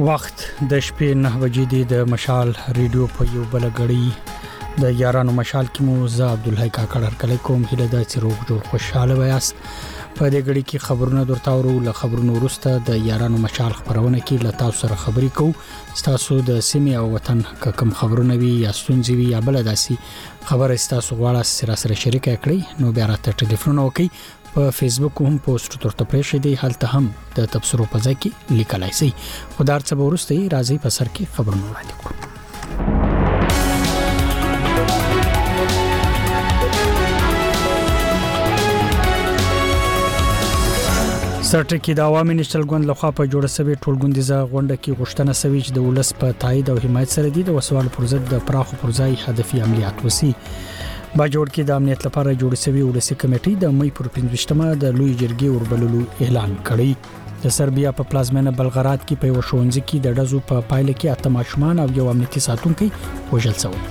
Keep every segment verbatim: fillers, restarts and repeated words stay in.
وخت د شپې نه بجې دی د مشال ریډیو په یو بل غړي د یارانو مشال کې مو زه عبدالحی کاکړ کله کوم هله د چروغ جوړ خوشاله وایست په دې غړي کې خبرونه درته ورو له خبرونو وروسته د یارانو مشال خبرونه کې له تاسو سره خبرې کوو تاسو د سیمې او وطن کوم خبرونه وي یا ستونزې وي یا بل داسي خبره تاسو غواړئ سره سره شریک کړئ نو بیا راته ټلیفون وکړئ په فیسبوک هم پوسټ ترته پرې دی هلته هم د تبصرو په ځای کې لیکلای شي خدای څخه ورسته راځي په سر کې خبرونه وړاندې کوو سرټکی د عوامي نېشنل ګوند لخوا په جوړه شوی ټولګوندیزه غونډه کې غوښتنه شوې چې د ولس په تایید او حمایت سره د وسوال پر ضد د پراخو پرځای هدفي عملیات وسی با جوړ کې د امنیت لپاره جوړ شوی ولسی کمیټې د مې پر پنځمه د لوی جرګې وربللو اعلان کړی د سربیا په پلازمینه بلغراد کې په وشونځ کې د ډزو په پایله کې اته ماشومان او یو امنیتي ساتونکي وژل شوی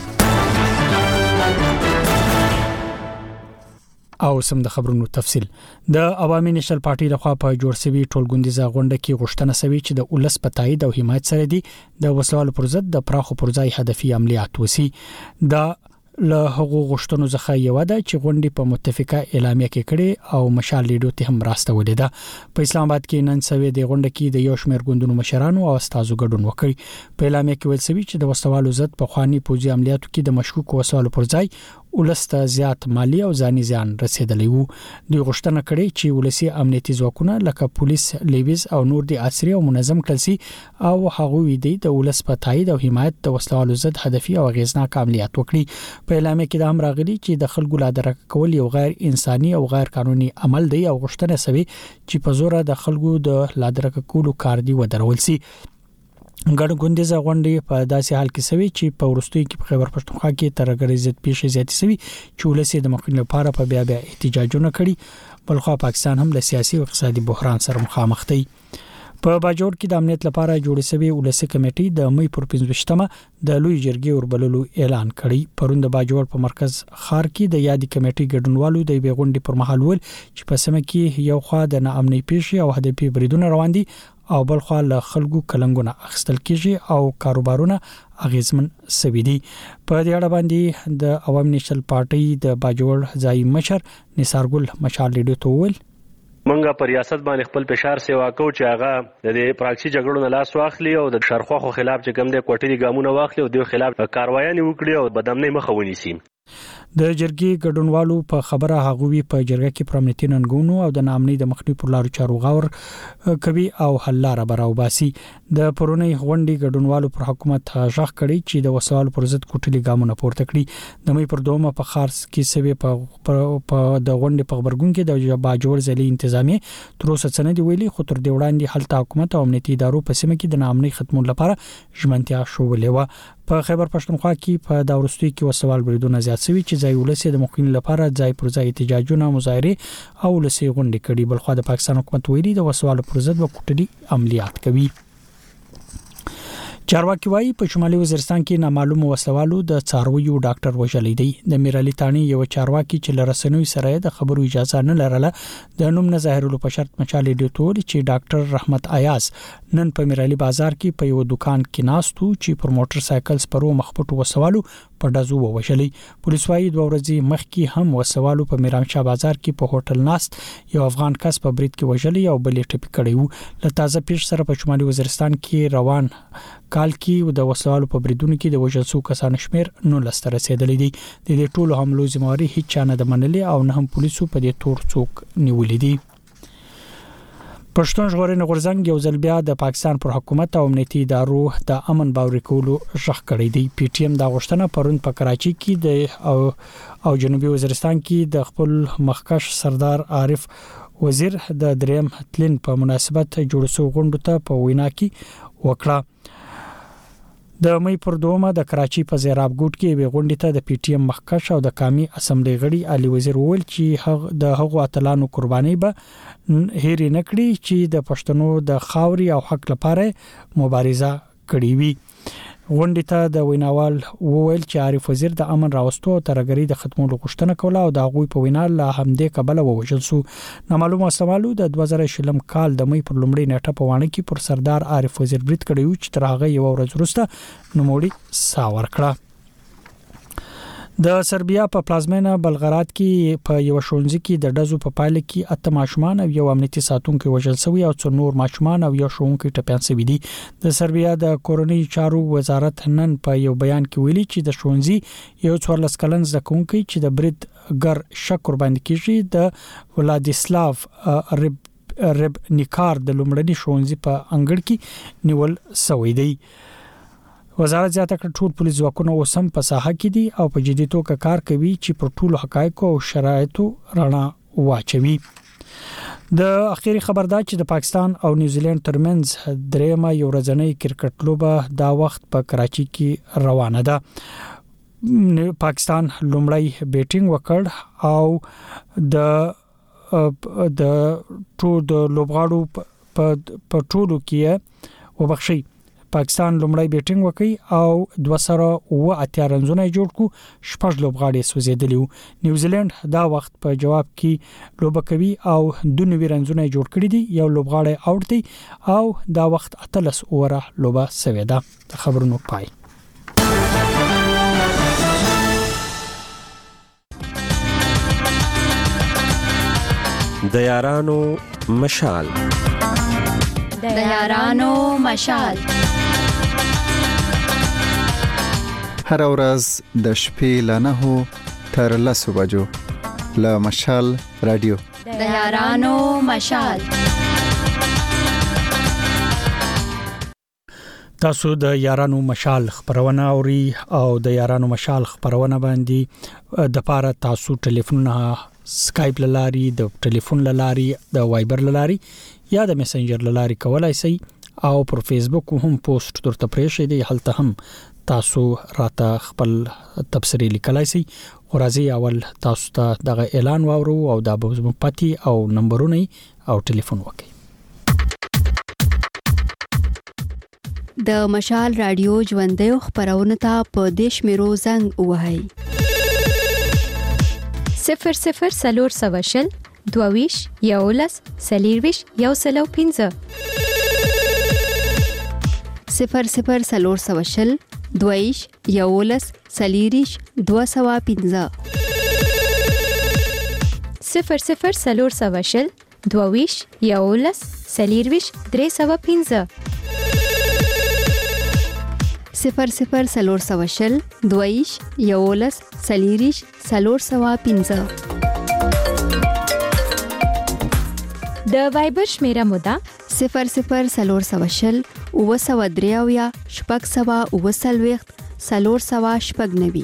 او سم د خبرونو تفصیل د عوامي نېشنل پارټي لخوا په جوړ شوی ټولګوندیزه غونډه کې غوښتنه شوې چې د ولس په تایید او حمایت سره دی د وسوال پر ضد د پراخو پرځای هدفي عملیات وسی د له هغو غوښتنو څخه یو ده چې غونډې په متفقه اعلامیه کې کړي او مشال لیډو ته هم راسته ولیده په اسلام آباد کې نن سوي د غونډه کې د یو شمېر ګوندونو مشرانو او استادو ګډون وکړي په اعلامیه کې ویل شوی چې د وسوالو ضد په خواني پوځي عملیاتو کې د مشکوک وسوالو پر ځای ولسته زیات مالی او ځاني زیان رسیدلی وو دوی غوښتنه کړې چې ولسی امنیتي ځواکونه لکه پولیس لیویز او نور د عصري او منظم کلسي او هغه وی د ولس په تایید او حمایت د وسوالو ضد هدفي او غیرزناک عملیات وکړي په اعلامیه کې د هم راغلي چې د خلکو لا درک کول یو غیر انساني او غیر قانوني عمل دی او غوښتنه شوی چې په زور د خلکو د لا درک کولو کار دی ودرول سي ګډ غونډیزه غونډې په داسې حال کې سوي چې په ورستوي کې په خیبر پښتونخوا کې ترګړې زیات پیښې زیاتې سوي چې ولسی د مخنیوي لپاره په بیا بیا احتجاجونه کړي بلخو پاکستان هم له سیاسي او اقتصادي بحران سره مخامخ دی په باجوړ کې د امنیت لپاره جوړ شوی ولسی کمیټې د مې پر پنځمه د لوی جرګې وربللو اعلان کړی پروند باجوړ په مرکز خار کې د یادي کمیټې ګډونوالو د بیغونډي پر مهال ول چې په سم کې یو خوا د ناامنۍ پیښې او هدفي بریدونه روان دي او بل خو له خلکو کلنګونه اخستل کیږي او کاروبارونه اغیزمن سوي دي په دې اړه باندې د عوامي نېشنل پارټي د باجوړ ځای مشر نثار ګل مشال لیډو ته ویل منګه پر ریاست باندې خپل پشار سیوا کو چې هغه د پراکسي جګړو نه لاس واخلي او د شرخواخو خلاف چې کوم د کوټري ګامونه واخلي او د خلاف کاروایي وکړي او بدامنۍ مخه ونیسي د جرګې ګډونوالو په خبره هغوی په جرګه کې پرمنټي ننګونو او د نامنۍ د مخنیوي پر لارو چارو غور کوي او حل لاره براو باسي د پرونی غونډې ګډونوالو پر حکومت ځخ کړي چې د وسوال پر ضد کوټلي ګامونه پورته کړي د مې پر دومره په خارس کې سوي په د غونډې په خبرګون کې د باجوړ ځلې انتظامی تر اوسه څنګه دی ویلي خو تر دی وړاندې حالت حکومت او امنیتي ادارو په سیمه کې د نامنۍ ختمولو لپاره ژمنتیا شوولې و په خیبر پښتونخوا کې په داورستوي کې وسوال بریدونه زیات شوي چې ځای ولسی د مخنیوي لپاره ځای پر ځای احتجاجونه مظاهره او ولسی غونډې کړي بلخو د پاکستان حکومت ویلي د وسوال پر ضد وکټلي عملیات کوي چارواکي وايي په شمالي وزیرستان کې نامعلوم وسوالو د څارویو ډاکټر وژلې دی د میرالي تانی یو چارواکي چې لرسنوي سره د خبرو اجازه نه لرله د نوم نه ظاهرولو په شرط مچالې دی تور چې ډاکټر رحمت ایاز نن په میرالي بازار کې په یو دکان کې ناستو چې پر موټر سایکل سپرو مخپټو وسوالو په دزو وشلې پولیس وايي دوه ورځې مخکې هم وسوالو په میرامشاه بازار کې په هوټل ناست یو افغان کس په برید کې وژلې او بلې ټپي کړی وو له تازه پیښ سره په شمالي وزیرستان کې روان کال کې د وسوالو په بریدونو کې د وژل شو کسانو شمیر نو لسته رسیدلې دي د دې ټولو حملو ذمہواری هیڅ چا نه د منلې او نه هم پولیسو په دې تور څوک نیولې دي پښتون ژغورنې غورځنګ یو ځل بیا د پاکستان پر حکومت او امنیتي ادارو د امن باور کولو ژغ کړی دی پی ټی ایم دا غوښتنه پرون په کراچي کې د او او جنوبي وزیرستان کې د خپل مخکش سردار عارف وزیر د دریم تلین په مناسبت جوړ شو غونډه ته په وینا کې وکړه د مې پر دومه د کراچي په زیراب ګوټ کې وی غونډه ته د پی ټی ایم مخکش او د قومي اسمبلی غړي علي وزیر وویل چې هغه د هغو اتلانو قرباني به هېر نه کړي چې د پښتنو د خاوري او حق لپاره مبارزه کړې وي غونډې ته د ویناوال وویل چې عارف وزیر د امن راوستو او ترګری د ختمولو غوښتنه کوله او د غوي په وینا له همدې کبله ووجل سو. نامعلومه استعمالو د دوه زره شلم کال د مې پر لومړۍ نیټه په وانه کې پر سردار عارف وزیر برید کړی چې تر هغه یو ورځ وروسته نوموړي ساور کړه. د سربیا په پلازمینه بلغراد کې په یو شونځي کې د دزو په پایله کې اته ماشومان او یو امنیتي ساتونکو وژل شوی او څو نور ماشومان او یو شونکو ټپيان شوی دي. د سربیا د کورونی چارو وزارت نن په یو بیان کې ویلي چې د شونځي یو څوارلس کلن زکونکي چې د برید ګر شک قرباني کیږي د ولادیسلاف رب رب نیکار د لومړني شونځي په انګړ کې نیول شوی دی. وزارت زیاته کړ ټول پولیس ځواکونه اوسم په ساحه کې دي او په جدي توګه کار کوي چې پر ټولو حقایقو او شرایطو رڼا واچوي. د اخیری خبر دا چې د پاکستان او نیوزیلند ترمنځ درېمه یو ورځنۍ کرکټ لوبه دا وخت په کراچي کې روانه ده. پاکستان لومړی بیټینګ وکړ او د د ټول د لوبغاړو په ټولو کې وبخښي پاکستان لومړی بیټینګ وکړي او دوه سره او اتیا رنزونه جوړ کو شپږ لوبغاړي سوځیدلی. نیوزیلند دا وخت په جواب کې لوب کوي او دوه نوي رنزونه جوړ کړي دي. یو لوبغاړی اوټ دی او دا وخت اتلس اوره لوبه سوي ده. خبرونو پای. د یارانو مشال د یارانو مشال هر ورځ د شپې ل نهو تر لسو بجو له مشال رادیو د یارانو مشال. تاسو د یارانو مشال خبرونه اوري او د یارانو مشال خبرونه باندې د پاره تاسو ټلیفون سکایپ لاري د ټلیفون لاري د وایبر لاري یا د میسنجر لاري کولای شئ او پر فیسبوک هم پوسټ درته پرېښی دی هلته هم تاسو راته خپل تبصری لیکلای شئ. ورځي اول تاسو ته دغه اعلان واورو او د ابو پتی او نمبرونه او ټلیفون وکړئ. د مشال رادیو ژوندې خبرونه ته په دیش میرو زنګ وهاي صفر صفر سلور سواشل دوویش یولس سلیرویش یو سلو پینزه صفر صفر سلور سواشل دویش یولس سلیریش دو سوا پینزه صفر صفر سلور سواشل دوویش یولس سلیرویش درې سوا پینزه صفر صفر سلور سواشل دویش یولس سلیریش سلور سوا پینزه. د وایبر شمیره مودا صفر صفر سلور سواشل او سوا دریاویا شپږ سوا او سلويخت سلور سوا شپږ نوي.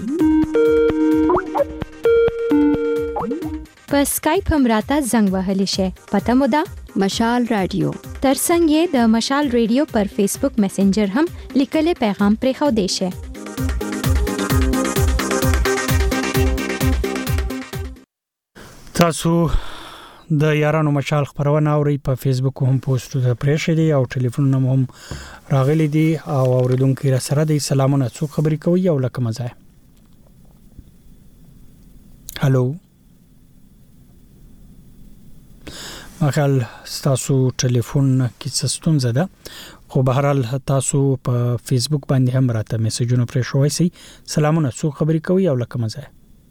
په سکایپ هم راته زنګ وهلی شي پته مودا مشال رادیو. ترڅنګ یې د مشال رادیو پر فیسبوک میسنجر هم لیکل پیغام پرې خو دی شي. تاسو د یارانو مشال خبرونه اوري په فیسبوک هم پوسټ ته پرېښی دی او ټلیفون هم راغلی دی او اوریدونکو را سره دی. سلامونه څو خبرې کوي او لکه مزه. هالو مخال تاسو ټلیفون کې څه ستونزه ده خو به هر حال تاسو په فیسبوک باندې هم راته میسجونه پرې شوی سي. سلامونه څو خبرې کوي او لکه مزه.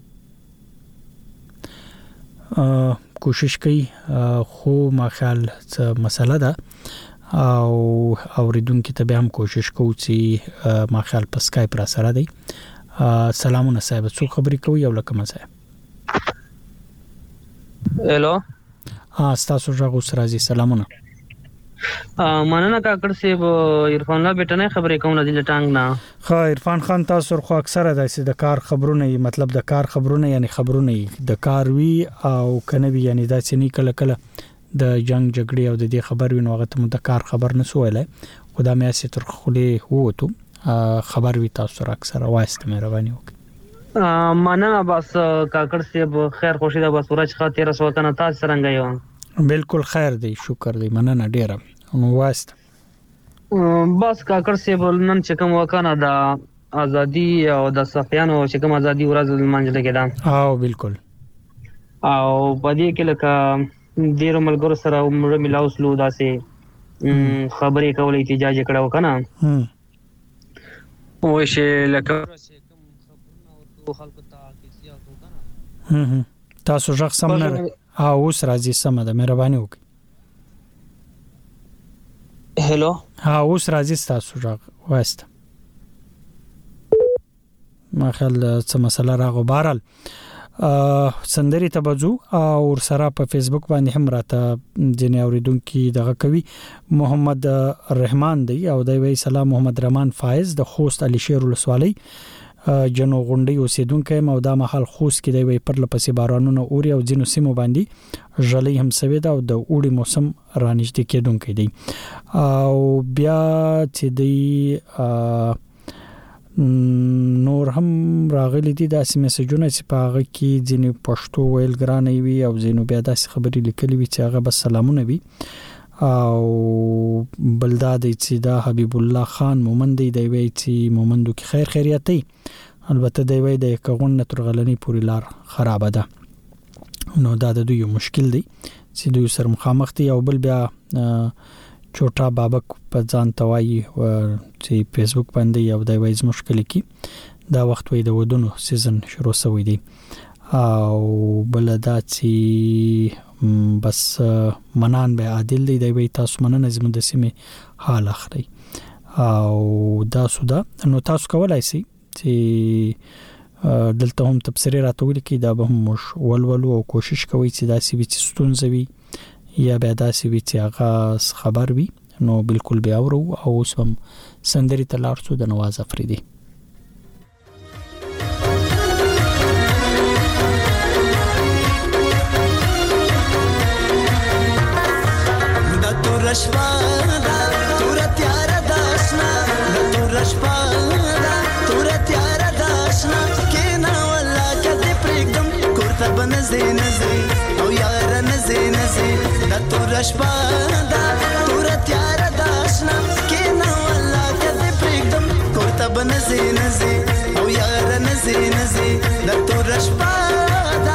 کوشش کوي خو ما خیال څه مسله ده او اوریدونکو ته به هم کوشش کوو چې ما خیال په سکایپ را سره دی. سلامونه صاحب څو خبرې کوي او لکه مزه. هلو ها تاسو راغو سره زی سلامونه. مننه کاکړ صاحب عرفان الله بیٹنه خبرې کوم نه دي ټانګ نه. خا عرفان خان تاسو خو اکثره د کار خبرونه مطلب د کار خبرونه یعنی خبرونه د کار وی او کنه وی یعنی د سنی کله کله د جنگ جګړې او د دې خبر وینو هغه ته د کار خبر نه سوالای خدا مې اسې تر خولې ووتو خبر وی تاسو را اکثره واسطه مهرباني وکړه. مننه بس کاکړ صاحب خیر خوشی ده بس ورځ خاطر سو کنه تاسو څنګه یو. بالکل خیر دی شکر دی مننه ډیره نو واسطه. بس کاکړ صاحب نن چې کوم وکنه د ازادي او د صفیانو چې کوم ازادي ورځ لمانځل کېده او بالکل او په دې کې لکه ډیرو ملګرو سره عمر ملاو سلو داسې خبرې کولې احتجاج کړه وکنه هم او چې لکه خلکو ته کیسه وکنه هم تاسو ځخ سم نه او اوس راځي سم ده مهرباني وکړئ هلو ها اوس راځي تاسو ځخ واسته ما خل څه مسله راغو بهرال سندري تبجو او سره په فیسبوک باندې هم راته جن اوریدونکو دغه کوي محمد رحمان دی او دی وی سلام محمد رحمان فایز د خوست علي شیر ولسوالۍ جنو غونډي اوسیدونکو مو دا محل خوست کې دی وی پر لپسې بارانونه اوري او جنو سیمو باندې ژلې هم سوي دا او د اوړي موسم رانیشته کېدونکو دی او بیا چې دی نور هم راغلي دي داسې میسجونه چې په هغه کې ځینې پښتو ویل ګرانې وي او ځینې بیا داسې خبرې لیکلې وي چې هغه بس سلامونه وي او بلداد چې دا حبیب الله خان مومند دی دی وی چې مومندو کې خیر خیریت دی البته دی وی د کغون ترغلنی پوری لار خراب ده نو دا د دوی مشکل دی چې دوی سره مخامخ دي او بل بیا چوټا بابک په ځان توای چې فیسبوک باندې یو دی وایز مشکل کی دا وخت وې د ودونو سیزن شروع شوی دی او بل دا چې بس منان به عادل دی دی وای تاسو مننه زموږ د سیمه حال اخري او دا سودا نو تاسو کولای شئ چې دلته هم تبصره راتول کی دا به هم ولول او کوشش کوي چې دا سی وی ستونزوي یا به داسې وی چې هغه خبر وي نو بالکل بیا ورو او سم سندري تلار څو د نواز افریدي د تورشپا دا تور تیار داسنا د تورشپا دا تور تیار داسنا کینا ولا کدی پرګم کوړه بنځي نځي او یار نځي نځي د تورشپا دا تور تیار داسنا کینا ولا کدی پرګم کوړه بنځي نځي او یار نځي نځي د تورشپا دا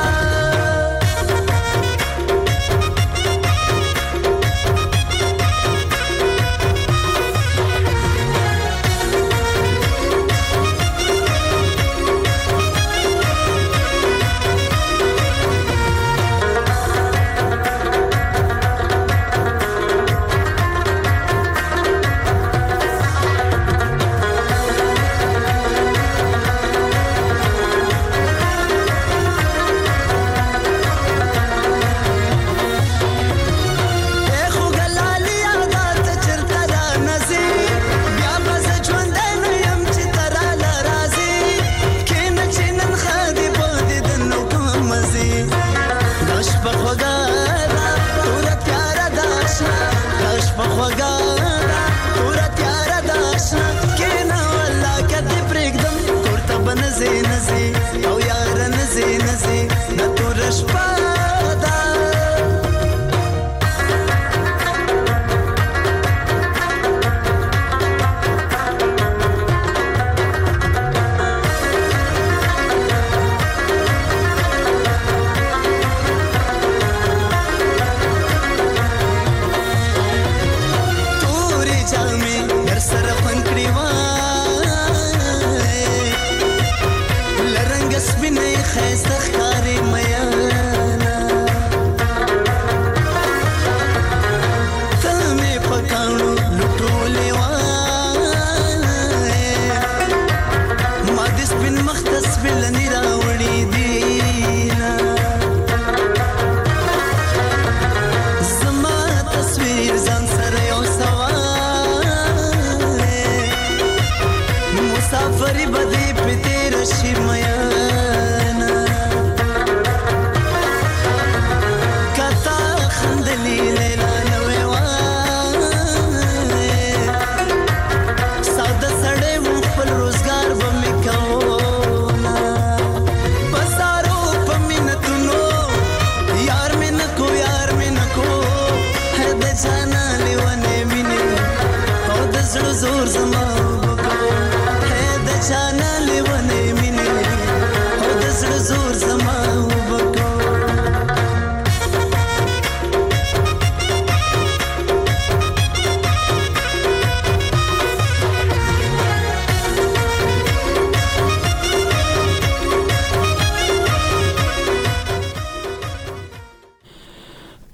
خیسته خاري میا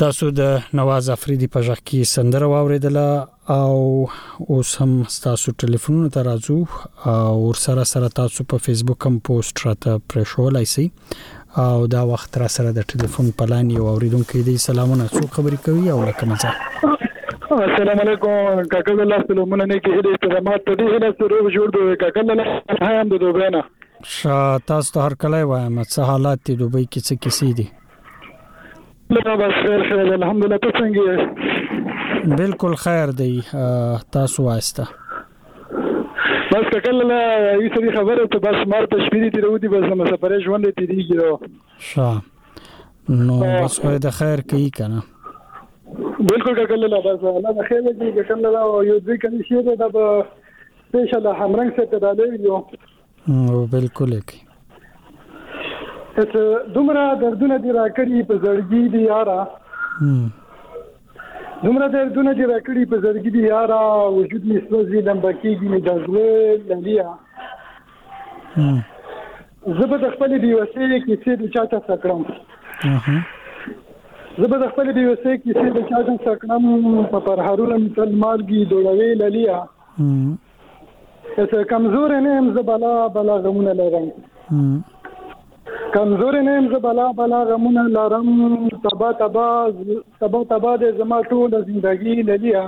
تاسو د نواز افریدي په ځخ کې سندره واوریدله او اوس هم تاسو ټلیفون ته راځو او سره سره تاسو په فیسبوک هم پوسټ راته پرېښولای شئ او دا وخت را سره د ټلیفون پلان یو اوریدونکو دی سلامونه څو خبرې کوي او لکه مزه السلام علیکم کاکا الله سلامونه نه کې دې استرامات ته دې له سره جوړ دوی کاکا الله هم د دوبه شا تاسو ته هر کله وایم څه حالات دي دوبه کې څه کیسې دي لا بس خیر خیر الحمدلله ته څنګه بالکل خیر دی تاسو واسطه بس کله یې سړي خبره ته بس مار تشبیه دي ورو دي بس مسافر ژوند دي دیږي شا نو بس خو د خیر کوي کنه بالکل کله بس الله د خیر دي کله یو ځای کې شي دا به سپیشل همرنګ څه ته دی یو او بالکل کی ته دومره دردونه دي راکړي په زړګي دي یارا دومره دردونه دي راکړي په زړګي دي یارا وجود می سوځي لمبکیږي می دزله لالیا زه به خپل دی وسیله کې څه د چاته سکړم زه به خپل دی وسیله کې څه د چاته سکړم په پرهارونه مثل مالګي دوړوي لالیا ته کمزور نه هم زبلا بلا غمونه لرم کمزور نه هم زبلا بلا غمونه لرم تبا تبا تبا تبا د زما ټول ژوندۍ للیا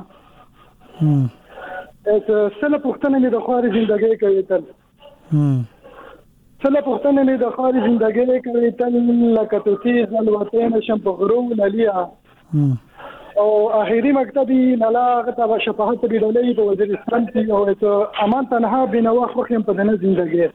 ته سله پښتنه مې د خاري ژوندۍ کوي تل سله پښتنه مې د خاري ژوندۍ کوي تل لکه ته تیز الوتنه شم په غرو للیا او اخیری مکتبی نلاغه ته شفاعت دی ډولې په وزیرستان کې او ته امان تنها بنا وخت خو په دنه ژوندۍ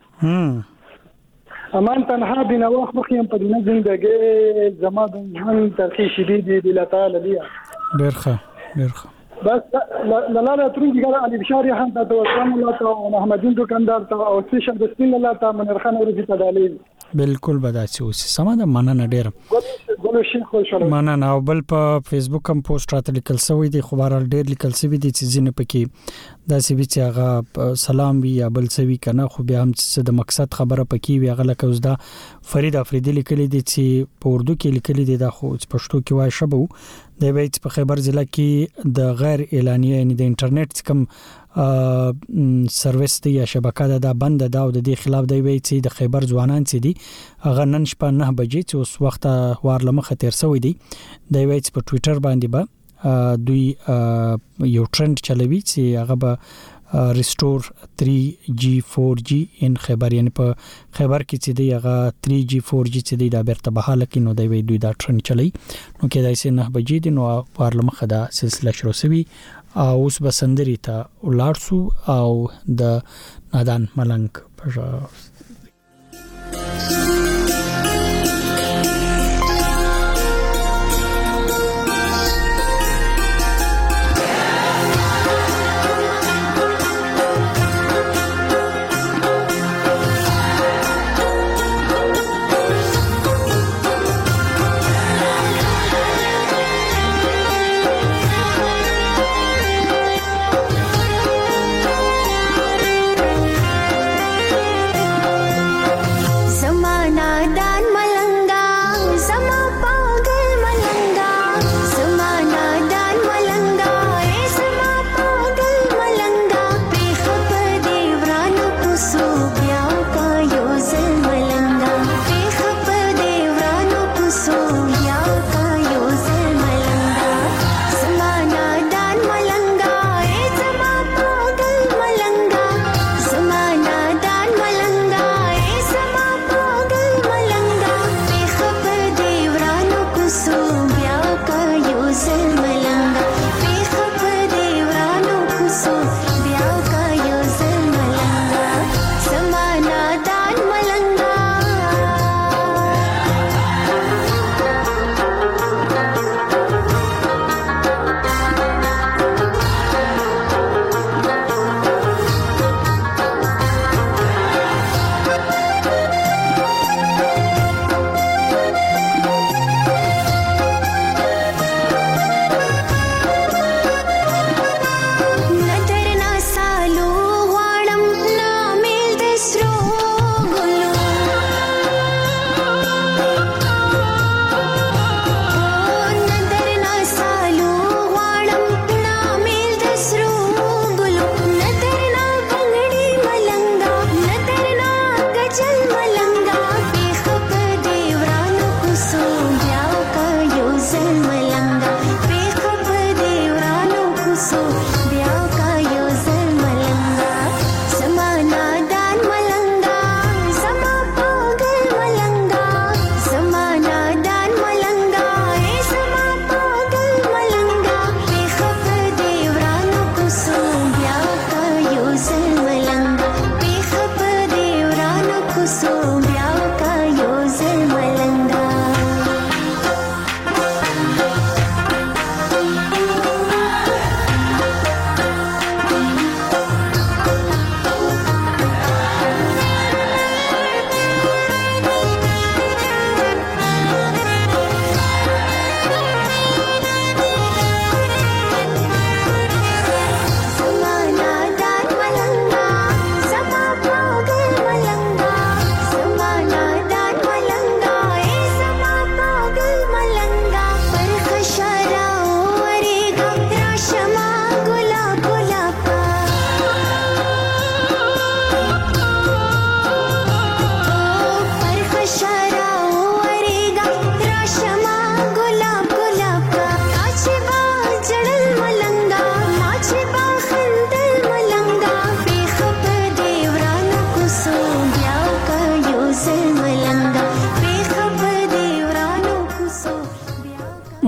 امان تنها بنا وخت خو په دنه ژوندۍ زما د ژوند ترخی شدید دی الله تعالی لیا ډیرخه ډیرخه بس لاله ترنګ ګره علي بشاري هم ته وسلام الله تعالی محمدین دکاندار ته او سپیشل د سپین الله تعالی منرخان ورته تدالي بالکل بداسي اوس سمه ده مننه ډیر ګلو شیخ خوشاله مننه او بل په فیسبوک هم پوسټ راته لیکل شوی دی خو بهر ډیر لیکل شوی دی چې ځینې پکې داسې وی چې هغه سلام وی یا بل څه وی کنه خو بیا هم څه د مقصد خبره پکې وی هغه لکه اوس دا فرید افریدی لیکلی دی چې په اردو کې لیکلی دی دا خو پښتو کې وای شبو د وایي په خیبر ضلع کې د غیر اعلانیه یعنی د انټرنیټ کم سرویس دی یا شبکه ده بند ده او د دې خلاف دی وایي چې د خیبر ځوانان چې دي هغه نن شپه نه بجې چې اوس وخت وار لمخه تیر سوی دی دی وایي چې په ټوئیټر باندې به دوی یو ټرند چلوي چې هغه به ریسټور تhree G four G ان خیبر یعنی په خیبر کې چې دی هغه three G four G چې دی دا بیرته بحاله کې نو دی وی دوی دا ټرند چلی نو کې دای سي نه بجې دی نو پارلمان دا سلسله شروع شوی او اوس بسندري ته ولارسو او د نادان ملنګ پر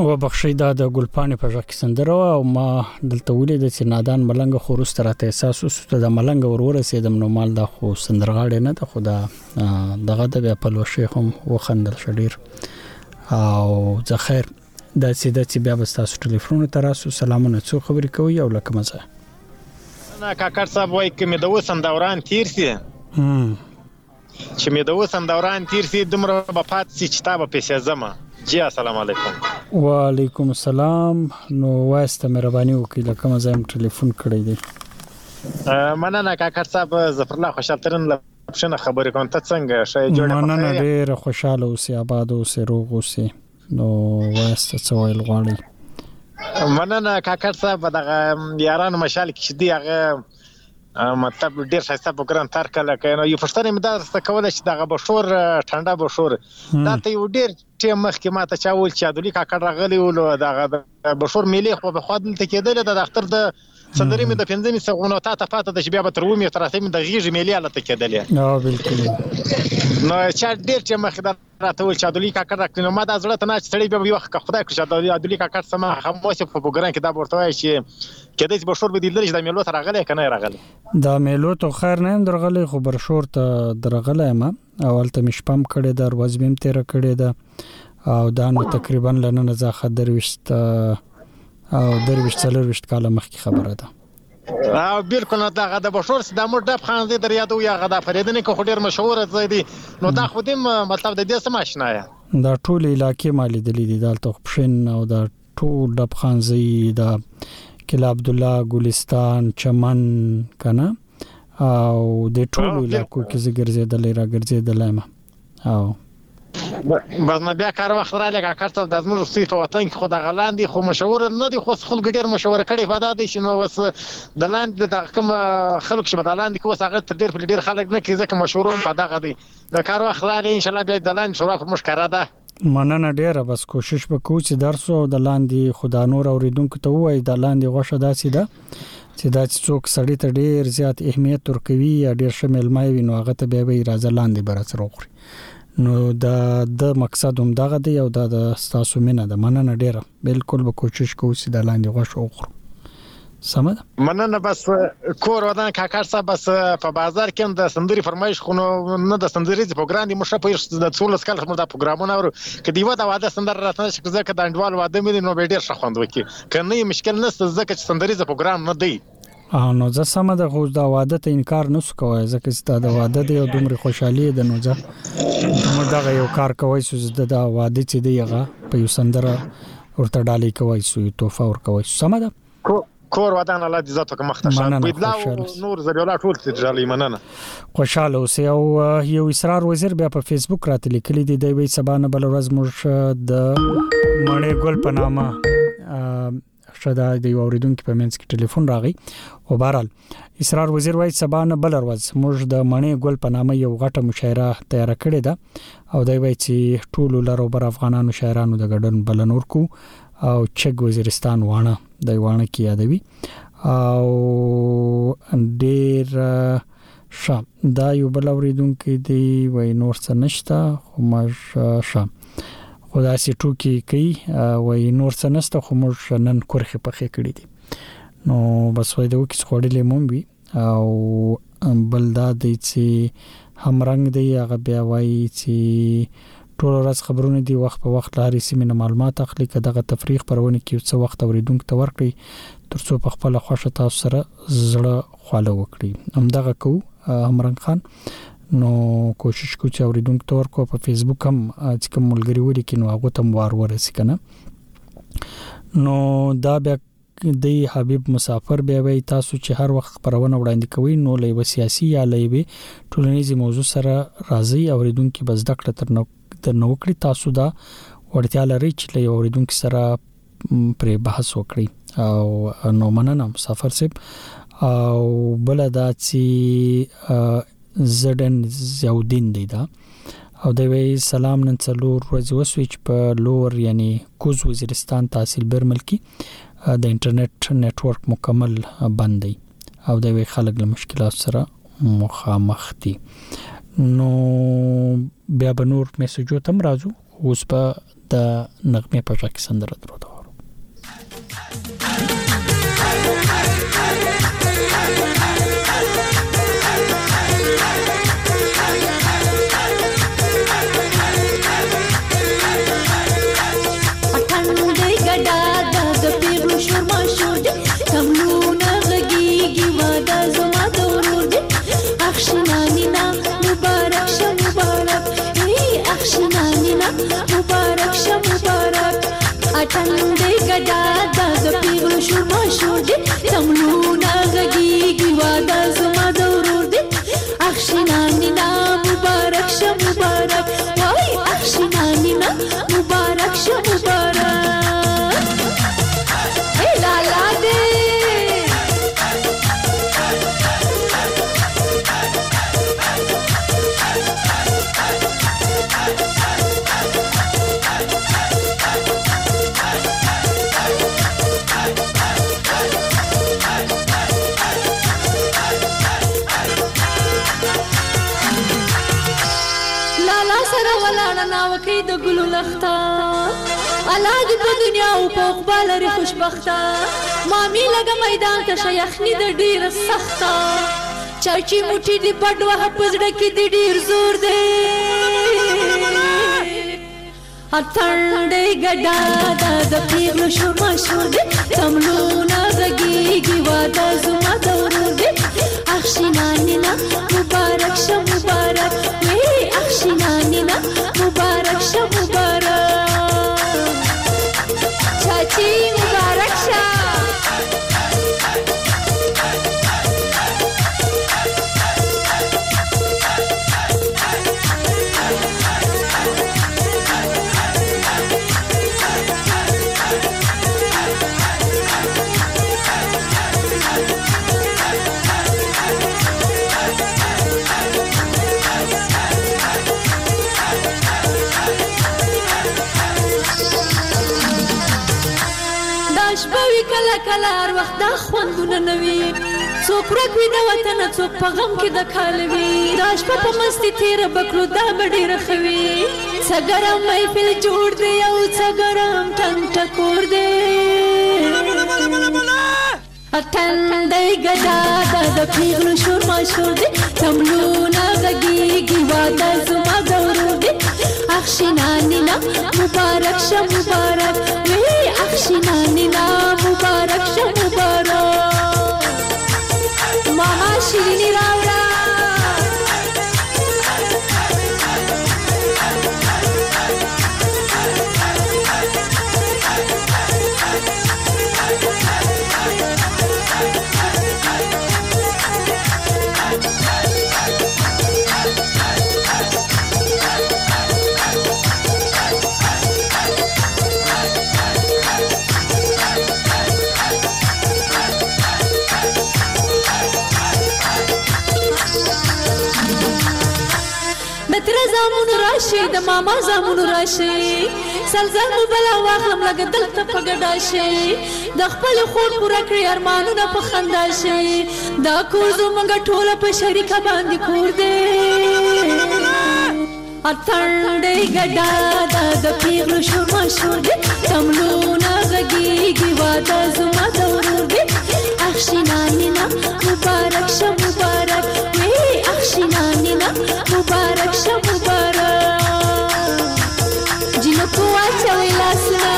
او بخښي دا د ګلپانې په ځکه سندره او ما دلته ولید چې نادان ملنګ خورست راته احساس وسته د ملنګ ورور سیدم نو مال دا خو سندرغاړي نه د خدا دغه د په لوشي هم وخندل شډیر او زه خیر دا سیده چې بیا بس تاسو ټلیفون تراسو سلامونه څو خبرې کوي او لکه مزه نه کاکړ صاحب وای کې مې د وسم دوران تیر سي هم چې مې د وسم دوران تیر سي دمر په پات سي کتابه پیسې زما جی السلام علیکم وعلیکم السلام نو واسطه مهرباني وکړئ لکه مزه هم ټلیفون کړی دی مننه کاکړ صاحب ظفر الله خوشحال ترن لپاره خبرې کوم ته څنګه شې جوړه مننه ډېر خوشاله اوسې آباد اوسې روغ اوسې نو واسطه څه ویل غواړي مننه کاکړ صاحب دغه یارانو مشال کې دی هغه مطلب ډیر ښایسته پروګرام تر کله کنه یو پښتنه مدار څه کول چې دغه بشور ټنډه بشور دا ته یو ډیر ټیم مخ کې ماته چاول چې عدالي کاکړ راغلی ول دغه بشور ملي خو په خود دلته کېدل د اختر د صدرې مې د پنځمې سغونو تا ته پاته د بیا به تر ومه تر اتمې د غیږ ملي الته کېدل نو بالکل نو چې ډیر ټیم مخ راته ول چې عدالي کاکړ راکړي ما د زړه ته نه چړې به یو وخت خدای کړ چې عدالي کاکړ سم خاموشه په پروګرام کې دا ورته وایي چې کېدای شي بشور به دې لږ د میلو ته راغلی کنه راغلی دا میلو ته خیر نه درغلی خو برشور ته درغلی ما اول ته مشپم کړي در وزمیم تیر کړي دا او دا نو تقریبا لنه زاخه درويشت او درويشت څلورويشت کاله مخکې خبره ده او بالکل دا غدا بشور د مردب خان دې در یادو یا غدا فریدنه کو ډیر مشهور دی نو دا خو دې مطلب د دې سم آشنا یا دا ټول علاقې مالي دلی دي دالته خپشن او دا ټول دب خان زی دا کله عبد الله ګلستان چمن کنه او د ټول علاقو کې زګرزیدل را ګرځیدل ما او بس ما بیا کار وخت را لګا کارته د زموږ سي په وطن کې خدای غلاندي خو مشهور نه دي خو خلک ډیر مشهور کړي فدا دي شنو وس د لاند د کوم خلک چې بدلاند کې وس هغه ډیر په ډیر خلک نه کې ځکه مشهورون په دغه دي د کار وخت را ان شاء الله بیا د لاند شورا په مشکره ده مننه ډیره بس کوشش وکړو چې درسو د لاندې خدا نور اوریدونکو ته وای د لاندې غوښه داسې ده چې دا څوک سړی ته ډیر زیات اهمیت ورکوي یا ډیر شمل مای وینو هغه ته به به راځه لاندې برسره وخوري نو دا د مقصد هم دغه دی او دا د تاسو مینه ده مننه ډیره بالکل به کوشش کوو چې د لاندې غوښه وخورو سمه مننه بس کور ودان کاکړ صاحب بس په بازار کې د سندري فرمایش خو نه د سندري پروګرام دی مشه په د څول سکل خمر د پروګرامونه ور کدی و دا واده سندر راتنه چې ځکه د انډوال واده مې نو به ډیر شخوند وکي کنه مشکل نشته ځکه چې سندري پروګرام نه دی نو زه سم د غوښ دا واده ته انکار نس کوی ځکه چې دا واده دی او دومره خوشحالي ده نو ځه نو دا یو کار کوي چې دا واده چې دی هغه په یو سندره ورته ډالۍ کوي سو توفه ور کوي سم ده کور ودان الله دې ذاتو کوم مختشان بيدلا نور زبيولا ټول تجالي مننه خوشاله اوسې او یو اسرار وزیر بیا په فیسبوک راته لیکلي دی د وی سبانه بل ورځ موږ د مړې ګل په نامه شدا د یو اوریدونکو په منځ کې ټلیفون راغی او بهرال اسرار وزیر وای سبانه بل ورځ موږ د مړې ګل په نامه یو غټه مشاعره تیار کړې ده او دای وای چې ټول لارو بر افغانانو شاعرانو د ګډون بلنور کو او چک وزیرستان وانه د وانه کې یادوي او ډیر شام دا یو بل اوریدونکو دی وای نور څه نشته خو مې شام خدا سي ټوکی کوي وای نور څه نشته خو موږ نن کورخه پخې کړې دي نو بس وای د وکیس خوړلې مونږ وی او بل دا دی چې هم رنگ دی هغه بیا وای چې ټول ورځ خبرونه دي وخت په وخت لاري سیمه معلومات اخلي کداغه تفریح پرونه کې څو وخت اوریدونکو ته ورکړي ترڅو په خپل خوښه تاسو سره زړه خاله وکړي همدغه کو همرنګ خان نو کوشش کو چې اوریدونکو ته ورکو په فیسبوک هم چې کوم ملګری ودی کې نو هغه تم وار ورسې کنه نو دا بیا د حبیب مسافر بیا وي تاسو چې هر وخت پرونه وړاندې کوي نو لې سیاسي یا لې ټولنیزي موضوع سره راځي اوریدونکو بس دکړه تر نو د نوکری تاسو دا ورتیا لري چې له اوریدونکو سره پر بحث وکړي او نو مننه مسافر صاحب او بل دا چې زدن زیودین دی دا او د وی سلام نن څلور ورځې وسوي چې په لور یعنی کوز وزیرستان تحصیل برمل کې د انټرنیټ نتورک مکمل بند دی او د وی خلک له مشکلات سره مخامخ دي نو بیا به نور میسجو تم راځو اوس په د نغمه په ځای کې سندره درود ټنډې ګډا د پیغلو شور ماشور دي تملونه غږیږي واده زما د ورور دي اخشینانینا مبارک شه مبارک وای اخشینانینا مبارک شه مبارک ای لالا دې ناوکی د ګلو لخته الله دې په دنیا او په عقبال لري خوشبخته مامي لګه میدان ته شیخني د ډیر سخته چاچی موټي دې پټوه پزړه کې دې ډیر زور دی اتړې ګډا د پیغلو شور ماشور دې تملونه غږیږي واده زما د ورور دې اخشینانینا مبارک شه مبارک وی اخشینانینا مبارک شه مبارک چاچی مبارک شه کله کله هر وخت دا خوندونه نوي څوک ورک وي د وطن څوک په غم کې د کالوي دا شپه په مستی تیره بکړو دا به ډېره ښه وي څه ګرم محفل جوړ دی او څه ګرم ټنګ ټکور دی ټنډۍ ګډا د پیغلو شور ماشور دی تملونه غږیږي واده زما د ورور دی اخشینانینا مبارک شه مبارک وی اخشینانینا مبارک شه مبارک ماما شیرینی راوړه زامونو راشي د ماما زامونو راشي سلزل مو بلا واخلم لګه دلته په ګډا شي د خپل خور پوره کړی ارمانونه په خندا شي دا کور زموږ ټوله په شریکه باندې کور دی اتړې ګډا د پیغلو شور ماشور دی تملونه غږیږي واده زما د ورور دی اخشینانینا مبارک شه مبارک وی اخشینانینا مبارک شه مبارک جنکو واچوي لاسونه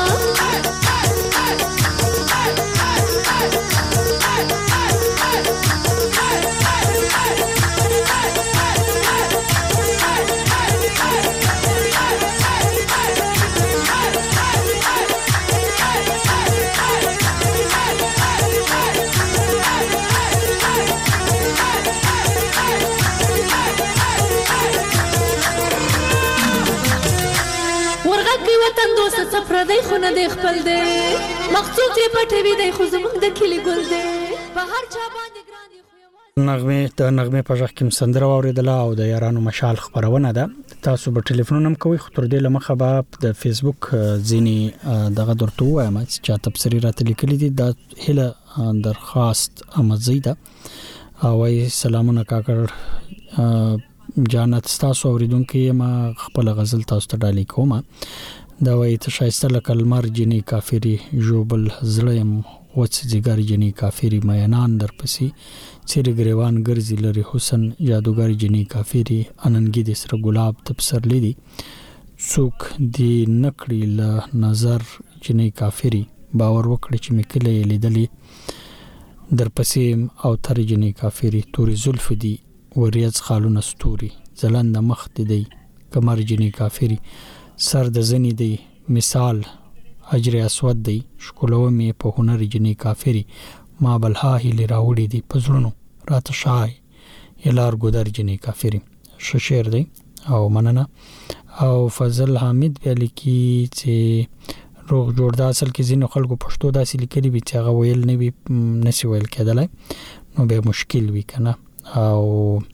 وطن دوست سفر دی خو نه دی خپل دی مخصوص یې پټوي دی خو زموږ د کلی ګل دی په هر چا باندې ګران دی نغمه د نغمه په ځخ کې سندره اوریدله او د یارانو مشال خبرونه ده تاسو په ټلیفون هم کوي خو تر دې لمخه به د فیسبوک ځینی دغه درته وایم چې تبصری راته لیکلي دي د هله درخواست امزیده او سلامونه کاکر جانت تاسو اوریدونکو ما خپل غزل تاسو ته ډالې کوم دا وایي ته شایسته لکه لمر جنې کافري ژوبل زړه یم وڅ ځیګر جنې کافري مینان در پسې څیرې ګریوان ګرځي لري حسن جادوګر جنې کافري اننګي د سره ګلاب ته پسرلی دي څوک دی نکړي له نظر جنې کافري باور وکړي چې مې کله یې لیدلې در پسې او تر جنې کافري تورې زلف دي وریځ خالونه ستوري ځلند مخ دی کمر جنې کافري سر د زنی دی مثال اجر اسود دی شکلو می په هنر جنې کافری ما بلها هلی راوړي دی پزړونو راته شای یلار ګودر جنې کافری شو شعر دی او مننه او فضل حامد ویل کی چې روغ جوړ د اصل کې زینو خلکو پښتو داسې لیکلي وي چې هغه ویل نه وي نسی ویل کېدلای نو به مشکل وي کنه او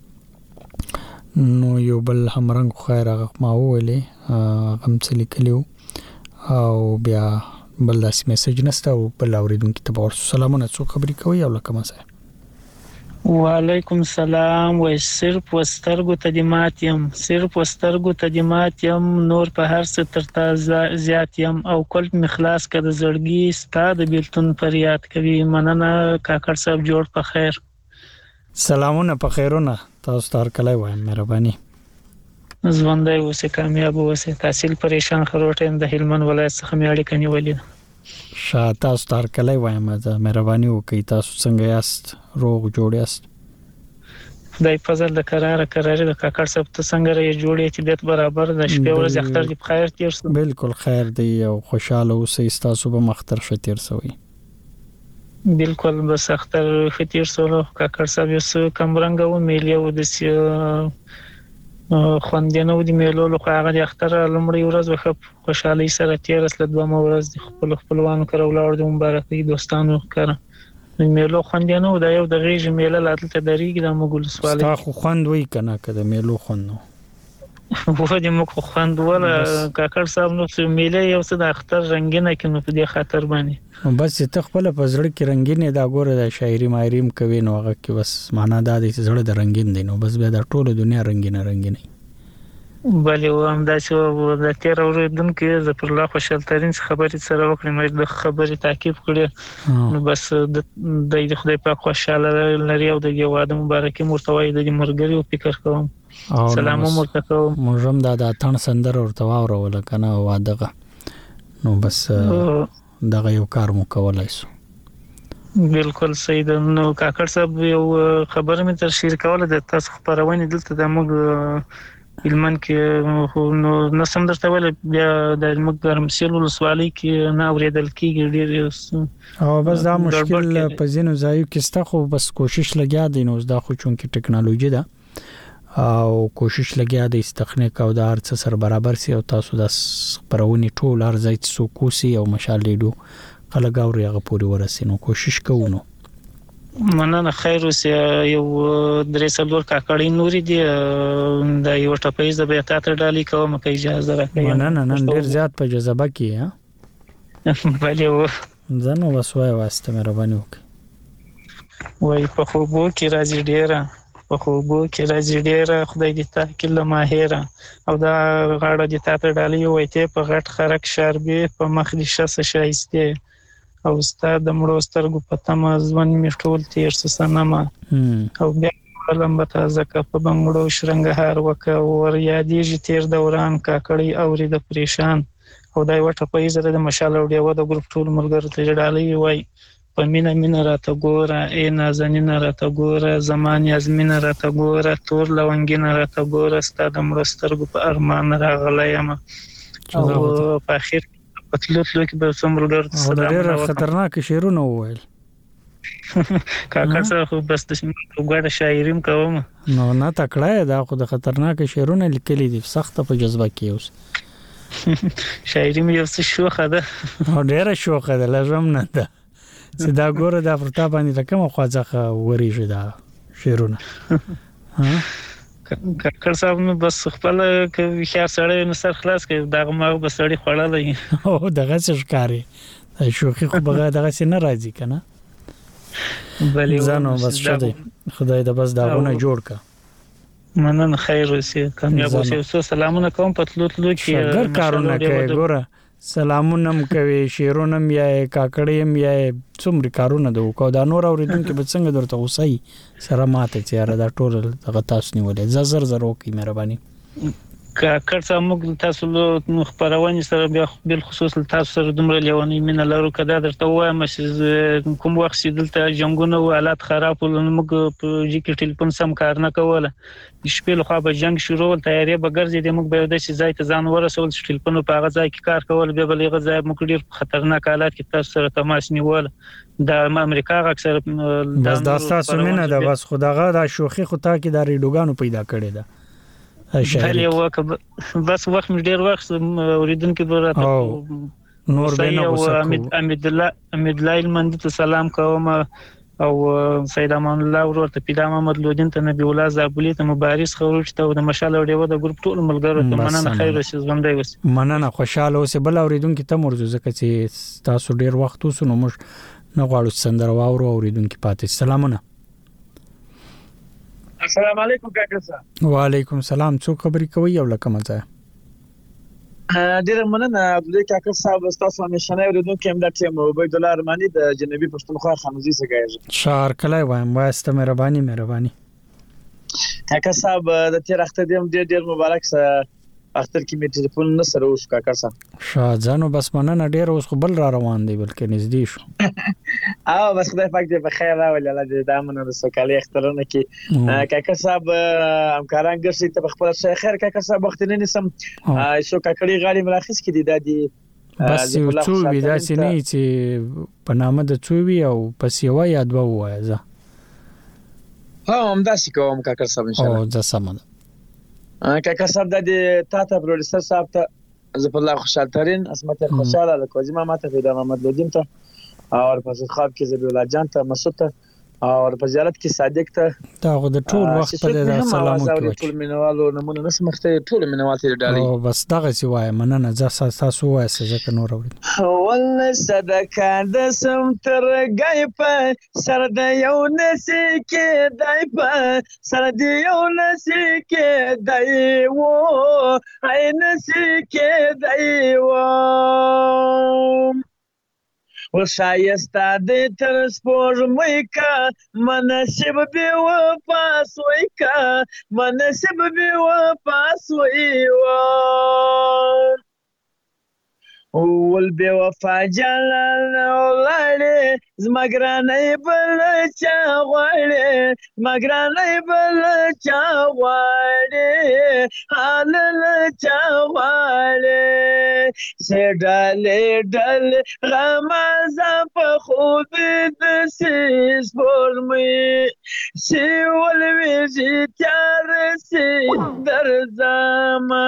نو یو بل همرنګ خیر هغه ما ویلې هم څه لیکلیو او بیا بل داسې میسج نسته او بل اوریدونکو ته ورسو سلامونه څو خبرې کوي او لکه مسه وعلیکم السلام وای صرف وسترګو تدیمات يم صرف وسترګو تدیمات يم نور په هر څه ترتا زیات يم او قلب مخلاص کړه زړګي ستاد بیلتون فریاد کوي مننه کاکړ صاحب جوړ په خیر سلامونه په خیرونه تاسو تر کله وایم مهرباني ژوندۍ اوسه کامیاب اوسه تحصیل پریشان خروټین د هلمند ولایت څخه میاړي کني ولې شاه تاسو تر کله وایم زه مهرباني وکي تاسو څنګه یاست روغ جوړ یاست دای فضل د قرار قرار د کاکړ صاحب ته څنګه یې جوړې چې دت برابر د شپې ورځ اختر دی بخیر تیر سو بالکل خیر دی او خوشاله اوسئ تاسو به مختر شتیر سوی بالکل بس اختر ختیر سره کاکړ صاحب یو څه کمرنګ او میلیو د خوندینه و د میلو له هغه د اختر لمړی ورځ وخت خوشحالي سره تیر سل دوه ورځ د خپل خپلوانو کړه ولور د مبارکي دوستانو کړه میلو خوندینه و د یو د غیږ میله لاتل ته دریږي د مغول سوال تا خو خوند وای کنه کده میلو خوند نو وو د مخ خوند ولا کاکړ صاحب نو میله یو څه د اختر رنگینه کینو په دې خاطر باندې بس ته خپل په زړه کې رنگینه دا ګوره د شاعري مایریم کوي نو هغه کې بس معنا دا دی چې زړه د رنگین دی نو بس بیا د ټوله دنیا رنگینه رنگینه بلې و هم دا چې د تیر اوریدونکو ز پر الله خوشحال ترين خبرې سره وکړم مې د خبرې تعقیب کړې نو بس د خدای پاک خوشاله لري او د یو واده مبارکي مرتوي د مرګري او فکر کوم سلام مرتکو مجرم دا د اتن سندر ورته واورول کنه واده نو بس دغه یو کار مو کولای شو بالکل سید نو کاکړ صاحب یو خبر مې تر شیر کوله د تاسو خبرونه دلته د موږ علمن کې نو نسم درته ول بیا د مګرم سیلول سوالي کې نه اوریدل کېږي ډیر او بس دا مشکل په زینو ځایو کې ستا خو بس کوشش لګیا دی نو دا خو چون کې ټکنالوژي ده او کوشش لګیا دی تخنیک او د ارڅ سره برابر سي او تاسو د پرونی ټول ارزایت سو کوسي او مشالېډو کلهګاوري هغه پوری ورسینو کوشش کوو نو مننه خیر اوسه یو درې څلور کاکړی نوري دی د یو ټپې ز به تاسو ډالي کوم که اجازه راکړئ مننه نن ډیر زیات په جذبه کې ها بلې و ځنه وسوي واسطه مهرباني وکړئ وای په خوبو کې راځي ډیره په خوبو کې راځي ډیره خدای دې تا کله ماهره او دا غاړه دې تاسو ډالي وای ته په غټ خرک شربې په مخ دې شسه شایسته او ستاد د مړو سترګو په تمه ځوان میټول تیر سسنما او بیا لمبه تازه په بنګړو شرنګهار وک ور یادېږي تیر دوران کاکړی اوري د پریشان او دای وټه په زره د مشال او دیو د ګروپ ټول ملګرو ته ډالۍ وای په مینا مینا راته ګوره ای نازنینه راته ګوره زمان یزمینه راته ګوره تور لونګینه راته ګوره ستاد مړو سترګو په ارمان راغلایم او په اخر پتلوتلو کې به څومره ډېر ډېر خطرناک شعرونه وویل کاکړ صاحب بس د وګړه شاعریم کوم نو نه تکړه دا خو د خطرناک شعرونه لیکلي دي سخت په جذبه کې اوس شاعریم یو څه شوخه ده ډېر شوخه ده لازم نه ده چې دا ګوره د افرتا باندې کوم خواځه وریږي دا شعرونه ها کاکړ صاحب نو بس خپل کې خیر سره نو سر خلاص کې دغه ما بس سړی خړلې او دغه څه ښکاری شوخي خو بغا دغه څه نه راځي کنه بلې ځانو بس شته خدای د بس داغونه جوړ کا مننه خیر اوسې کامیاب اوسې سو سلامونه کوم پتلو تلو کې ګر کارونه کوي ګوره سلامونه هم کوي شیرونه هم یا کاکړې هم یا څومره کارونه د وکاو دا نور اوریدونکو به څنګه درته اوسای سره ماته چې را دا ټول دغه تاسو نیولې زر زر وکي مهرباني کاکړ څه موږ تاسو له خبرونه سره بیا بل خصوص تاسو سره دومره لیونی مين لرو کدا درته وایم چې کوم وخت چې دلته جنگونه او حالات خراب ول موږ په جی کې ټلیفون سم کار نه کوله شپې له خوا به جنگ شروع ول تیاری به ګرځي د موږ به د شي ځای ته ځان ورسول چې ټلیفون په هغه ځای کې کار کول به بلغه ځای موږ ډیر خطرناک حالات کې تاسو سره تماس نیول د امریکا اکثر بس دا تاسو مینه ده بس خداغه دا شوخي خو تا کې د ریډوګانو پیدا کړی ده هل یو بس وخت مې ډیر وخت اوریدونکو براته نور به نه وسکو امید الله امید الله المند ته سلام کوم او سید امان الله ورته پیدا محمد لودین ته نبی الله زابلی ته مبارز خورج ته د مشال وړو د ګروپ ټول ملګرو ته مننه خیر اوسې ژوندۍ اوسې مننه خوشاله اوسې بل اوریدونکو ته مرزو زکه چې تاسو ډیر وخت وسو نو موږ نه غواړو سندره واورو اوریدونکو پاتې سلامونه السلام علیکم کاکا صاحب وعلیکم السلام څو خبرې کوي یو لکه مزه ډیر مننه عبدالله کاکا صاحب تاسو همیشه نه ورته کوم د ټیم عبید الله ارمانی د جنوبي پښتونخوا خانوزي څخه شهر کله وایم واسته مهرباني مهرباني کاکا صاحب د تیر اخته دیم ډیر ډیر مبارک سره اختر کې می ټلیفون نه سره اوس کاکا صاحب شاهزانو بس مننه ډیر اوس خو بل را روان دی بلکې نږدې شو او بس خدای پاک دې په خیر راولي الله دې دامن د سوکالي اخترونه کې کاکا صاحب همکاران ګرځي ته خپل څه خیر کاکا صاحب وخت نه نسم شو کاکړي غالي ملاخص کې دي دادي بس یو څو ودا چې نه چې په نامه د څووي او پس یو یا دوه وایزه ها هم داسې کوم کاکا صاحب ان شاء الله او ځه سم کاکا صاحب د تا ته پروډوسر صاحب ته زه په الله خوشاله ترين اسمت خوشاله لکوزي ما ماته پیدا محمد لودین ته او په خواب کې زبی الله جان ته مسعود ته او په زیارت کې صادق ته دا غو د ټول وخت په دې سلام کوي ټول مینوالو نمونه نس مخته ټول مینوال ته ډالي او بس دغه سی وای مننه ځه تاسو وای څه نور اوري ول صدقه د سم تر غای په سر د یو نسی کې دای په سر د یو نسی کې دای وو اي نسی کې دای وو وشایسته د تر سپوږمۍ کا مناسب به وفا سوی کا مناسب به وفا سوی و ول به وفا جلال ولړې زمګرانې بل چا غواړې زمګرانې بل چا غواړې حالل چا غواړې سډلې ډل غمازه په خود د سیس پرمې سی ول ویږي تیار سي در زما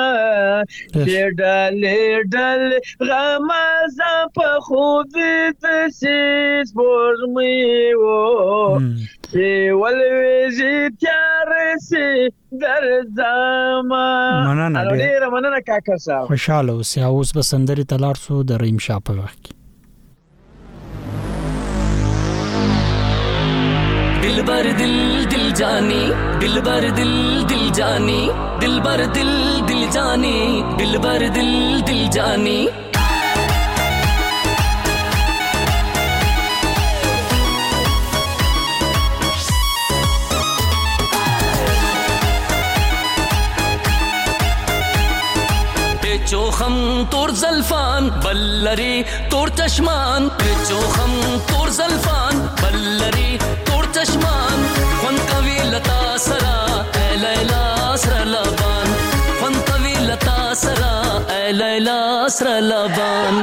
سډلې ډل غمازه په خود د سیس پرمې و سی ول ویږي تیار سي در زما مننه ډیر مننه کاکا صاحب خوشاله اوسه اوس به سندري تلار سو د ریم شاه په وخت दिलबर दिल दिल जानी दिलबर दिल दिल जानी दिलबर दिल दिल जानी दिलबर दिल दिल जानी चोखम तोर जल्फान बल्लरी तोर चश्मान चोखम तोर जल्फान बल्लरी तोर चश्मान फन कवि लता सरा ए लैला सरा लबान फन कवि लता सरा ए लैला सरा लबान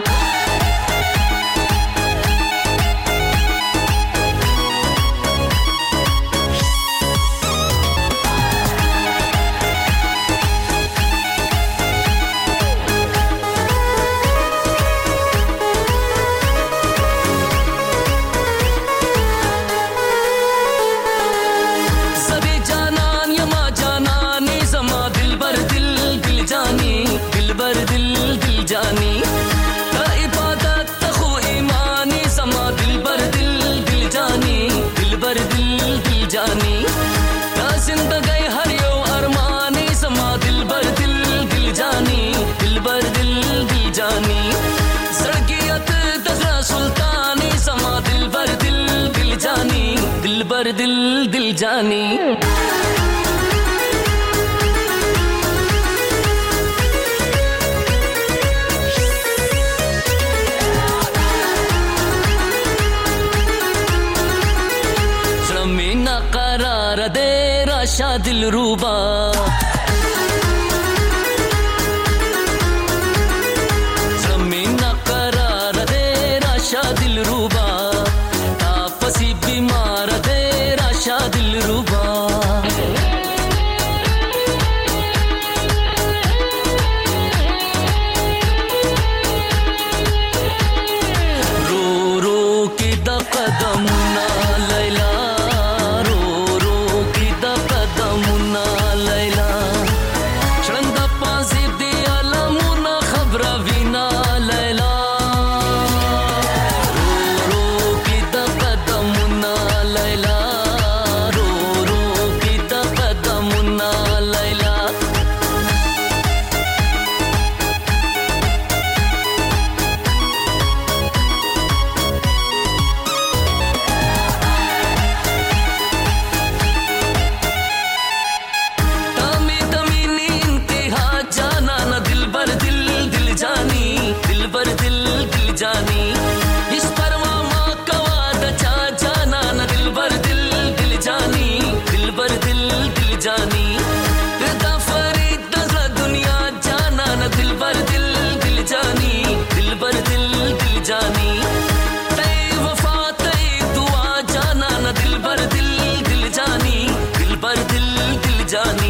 दिलबर दिल दिल जानी दिलबर दिल दिल जानी जमीन करार दे राशा दिल रूबा जमीन करार दे राशा दिल रूबा तापसी बीमार दे राशा दिल रूबा रो रो की द कदमुना लैला रो रो की द कदमुना लैला शरंदा पासी दी अलमुना खबर विना लैला रो रो की द कदमुना लैला रो रो की द कदमुना लैला तमी तमी नी इंतहा जाना ना दिल बर दिल दिल जानी दिल बर दिल दिल जानी इस परवा माँ कवाद चा जाना ना दिल बर दिल दिल जानी दिल बर दिल दिल जानी रिदा फरीद नजर दुनिया जाना ना दिल बर दिल दिल जानी दिल बर दिल दिल जानी तई वफा तई दुआ जाना ना दिल बर दिल दिल जानी दिल बर दिल दिल जानी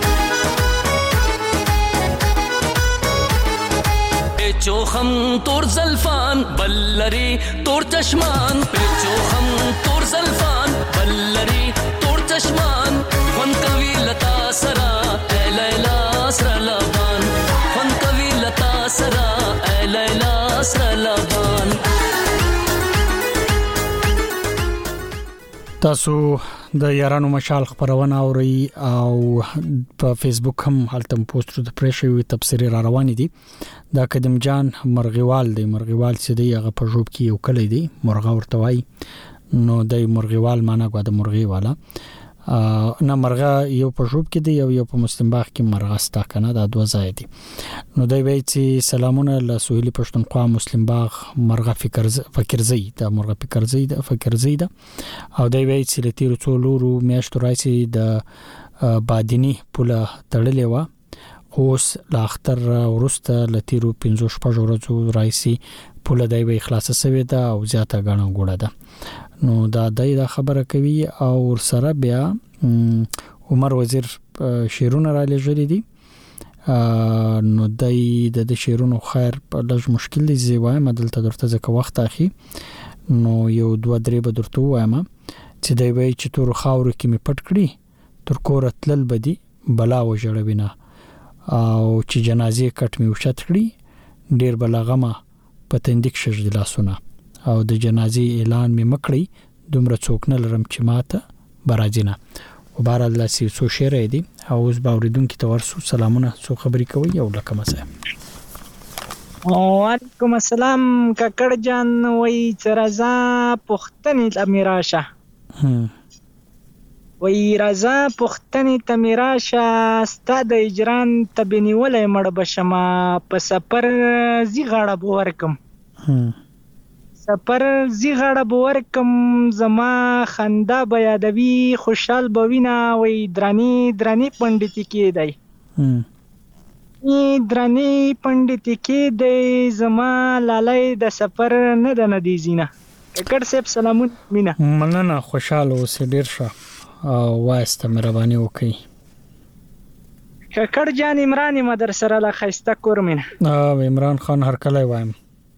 पेचो हम तोर जल्फान बल्लरी तोर चश्मान पेचो हम तोर जल्फान बल्लरी तोर चश्मान वन कवि लता सरा ए लैला सरलबान वन कवि लता सरा ए लैला सरलबान تاسو د یارانو مشال خبرونه اوري او په فیسبوک هم هلته پوسټ د پریشوي تفسیر را روان دي دا قدم جان مرغیوال دی مرغیوال چې دی هغه په جوب کې یو کلی دی مرغا ورته وای نو د مرغیوال معنا غو د مرغی والا نه مرغا یو په جوب کې دی یو یو په مسلم باغ کې مرغا ستا کنه دا دوه ځای دي نو دی وای چې سلامونه له سهیل پښتونخوا مسلم باغ مرغا فکر فکر زی دا مرغا فکر زی دا فکر زی دا او دی وای چې لتیر څولورو میاشتو راځي د بادینی پوله تړلې و اوس لا اختر ورسته لتیرو پنځو شپږ ورځو راځي پوله دی وای خلاصه سوي دا او زیاته غاڼه ګوړه ده نو دا دای دا خبره کوي او سره بیا عمر وزیر شیرونه را لېږلې دي نو دای د شیرونو خیر په لږ مشکل دي زیوای مدلته درته ځکه وخت اخی نو یو دوه درې به درته وایم چې دی وای چې تور خاور کې می پټ کړی تر کور تلل بدی بلا وجړوینه او چې جنازې کټ می وشت کړی ډیر بلاغمه پتندیک شش د لاسونه او د جنازې اعلان می مکړی دومره څوک نه لرم چې ماته برازینه او بار الله سی سو شعر دی او اوس باوریدونکو ته ورسو سلامونه سو خبرې کوي او لکه مسه وعلیکم السلام ککړ جان وای رضا پختنی امیراشه وای رضا پختنی تمیراشه ستاد اجران تبنیولې مړ بشما په سفر زی غاړه بورکم سفر زی غاړه بورکم زما خندا بیادوی خوشحال بوینا وای درانی درانی پندتی کېدای ای درانی پندتی کېدای زما لالای د سفر نه د ندیزینا کړه سپ سلامون مینا مننه خوشاله اوسې ډیر ښه او واسته مهرباني وکي ککړ جان عمران مدر سره لا خسته کورمنه اه عمران خان هر کله وایم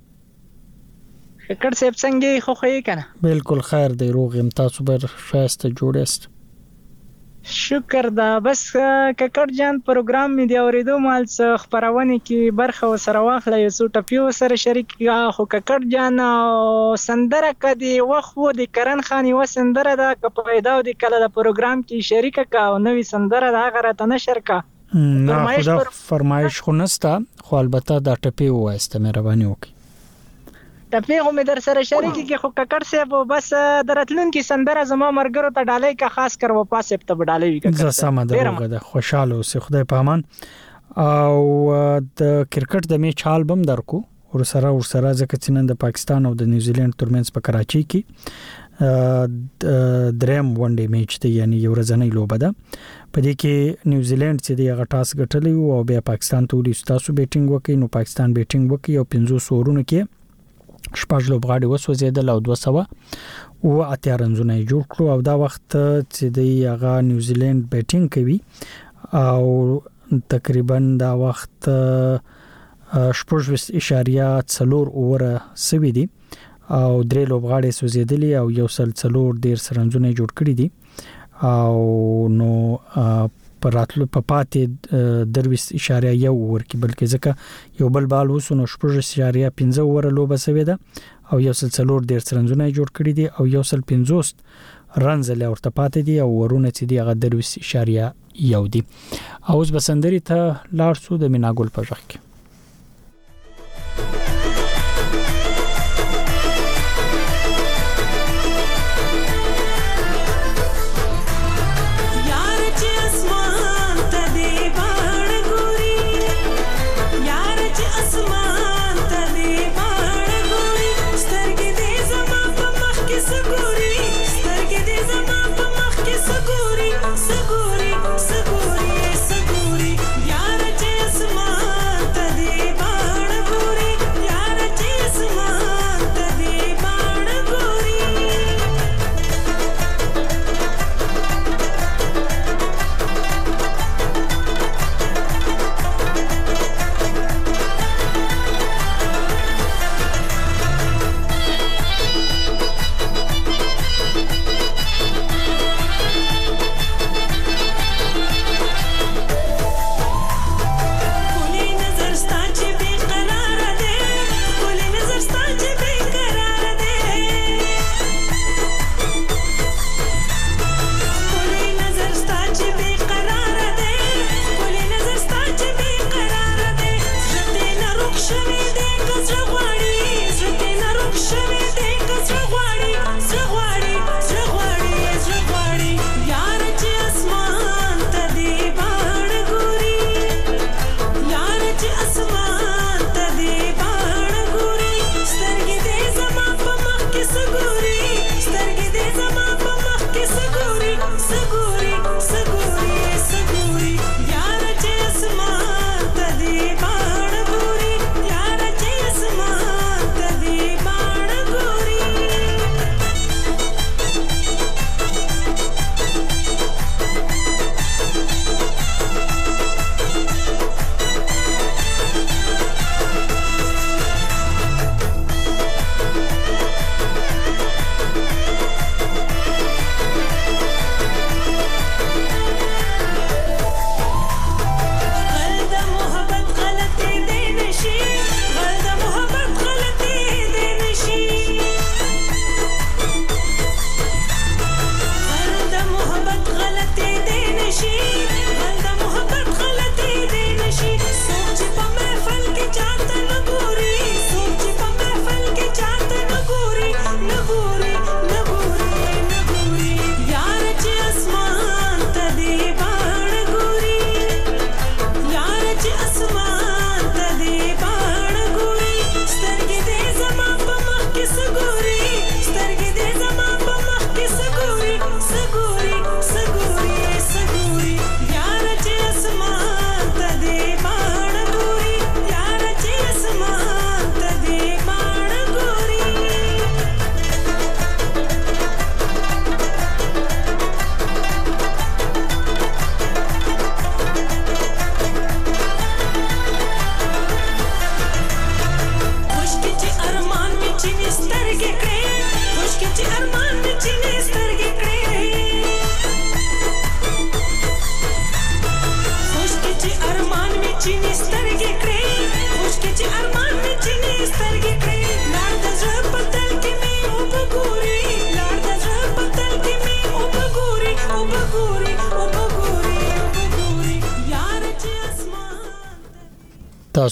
ککړ سپ څنګه خو خې کنه بالکل خیر دی روغ ام تاسو بر شایسته جوړست شکر دا بس ککړ جان پروګرام می دی اوریدو مال څخه خبرونه کې برخه وسره واخلې یو څو ټپیو سره شریک خو ککړ جان سندره کدي وخو د کرن خان یو سندره دا کپیدا د کله د پروګرام کې شریک کا او نوې سندره دا غره نشر کا نه خدا فرمایش خو نستا خو البته دا ټپی وایسته مهرباني وکي ټپې خو مې در سره شریکې کې خو ککړ صاحب بس درتلونکي سندره زما مرګرو ته ډالۍ کا خاص کر و پاسه ته ډالۍ وی ککړ زه سم دروغه ده خوشاله اوسې خدای په امان. او د کرکټ د میچ حال بم درکو ور سره ور سره ځکه چې نن د پاکستان او د نیوزیلند ترمنځ په کراچي کې دریم ون ډے میچ دی یعنی یو ورځنی لوبه ده. په دې کې نیوزیلند چې د غټاس غټلې او بیا پاکستان ته ولې تاسو بیټینګ وکړي نو پاکستان بیټینګ وکړي او پنځوس اورونو کې شپږ لوبغاړي وسوځیدل او دوه سوه او اتیا رنزونه جوړ کړو او دا وخت چې د هغه نیوزیلند بیټینګ کوي او تقریبا دا وخت شپږ اشاریه څلور اوره سوي دي او درې لوبغاړي سوځیدلي او یو سل څلور ډیر سرنزونه جوړ کړی دي او نو پر راتلو په پاتې درویس اشاریه یو اور کې بلکې ځکه یو بل بال وسونو شپږ اشاریه پنځه اوره لوبه سوي ده او یو سل څلور ډیر سرنزونه جوړ کړی دي او یو سل پنځوس رنز له ورته پاتې دي او ورونه چې دی هغه درویس اشاریه یو دي. اوس بسندري ته لاړ سو د میناګل په ځخ کې